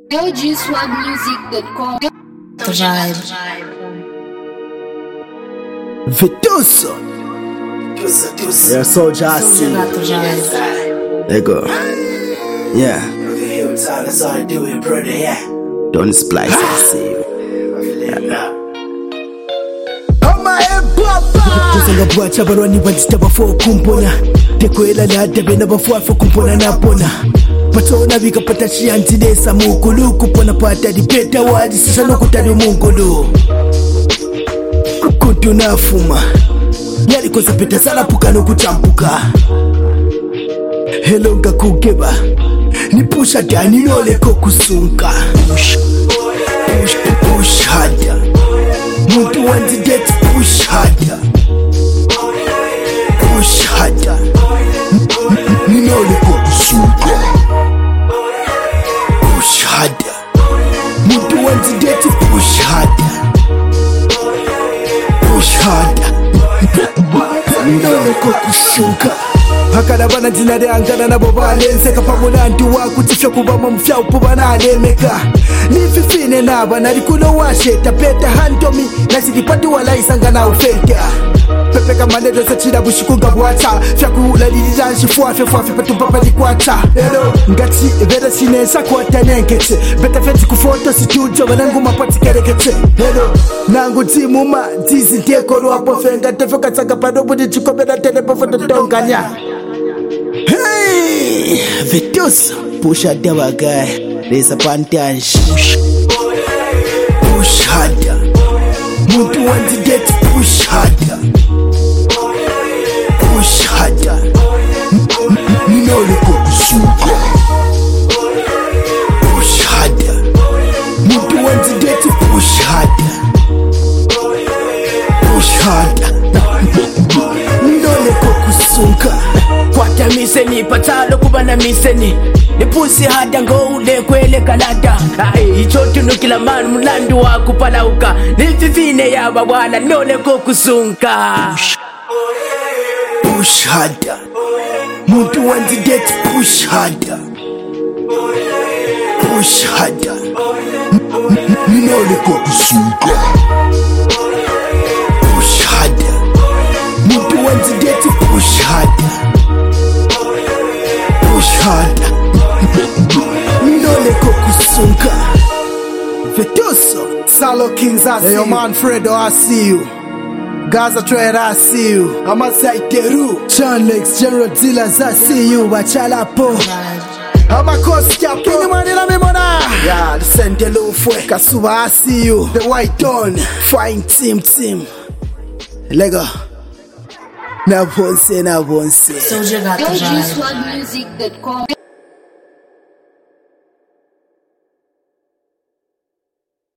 LGSwagmusic.com. Vituso. Yeah, soldier, I see. There go. Yeah. That's how I do it, brother, yeah. Don't splice, I see you. Kusanga bwacha barwani bandita bafo kumpona tekwela na dabe na bafo afo kumpona na pona patona bika patachi antinesa mukulu kupona pata dipeta wadi sisa no kutani mungulu kukutu na fuma yali kosa peta sala puka no kuchampuka hello ngakugeba ni pusha dani lole ko kusunka push harder muntu wanzi get push harder push harder ninole ko kusunka push harder muntu wanzi get push harder ninole ko kusunka hakana bana dinare angana nabo balenze kapamuna ndi wakutifya kubama mfya upubana alemeka nififine naba nari kuno washeta peta handomi nasidipati wala isangana ufeka pepeka manedo sachira bushikunga bwacha fyakula lilijanshi fuafe patupapa likwacha hello ngati veda sinesa kwata nenkete beta feti kufoto situjo banangu mapati kerekete hello nangu timuma tizi teko lwapo fenga tefeka tsaka padobu dichikobeda telepo foto tonganya. Hey, Vituso, push harder, my guy. There's a pantage. Push harder. Muntu want to get push harder. Push harder. Ninole ko kusuka. Push harder. Muntu want to get push harder. Push harder. Ninole ko kusuka. Kwata miseni patalo kubana miseni ni pusi hada ngole kwele kalada icho tunu kila manu mulandu wa kupalauka ni fifine ya babwana nole ko kusunka push harder muntu wanzi get push harder push harder ninole ko kusunka push harder muntu wanzi get push harder push harder ninole ko kusunka Vituso Salo Kings I see you. Yo man Fredo I see you. Gaza Trade I see you. Amasai Teru Chanlex General Dealers I see you. Bachalapo Amakoska Pini Manila Mimona. Yeah, the Sendelo Fue Kasuba I see you. The White Dawn Fine team Lego na bonse LGSwagmusic.com.